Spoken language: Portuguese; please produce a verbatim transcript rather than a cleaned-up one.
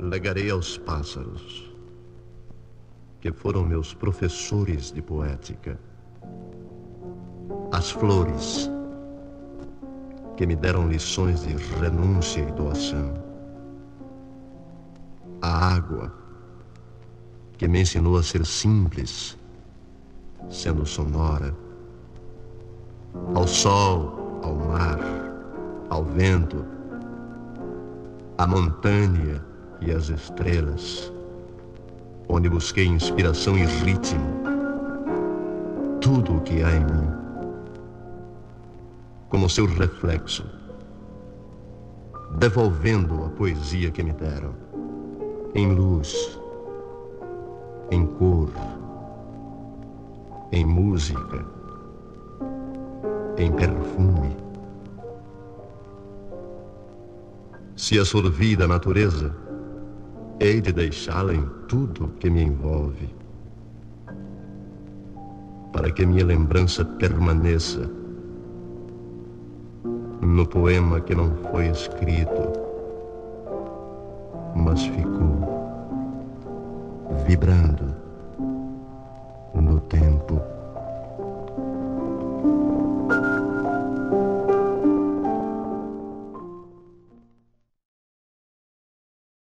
legarei aos pássaros, que foram meus professores de poética, às flores, que me deram lições de renúncia e doação, à água, que me ensinou a ser simples, sendo sonora, ao sol, ao mar, ao vento, à montanha e às estrelas, onde busquei inspiração e ritmo, tudo o que há em mim, como seu reflexo, devolvendo a poesia que me deram, em luz, em cor, em música, em perfume. Se a sorvi da natureza, hei de deixá-la em tudo que me envolve, para que minha lembrança permaneça no poema que não foi escrito, mas ficou vibrando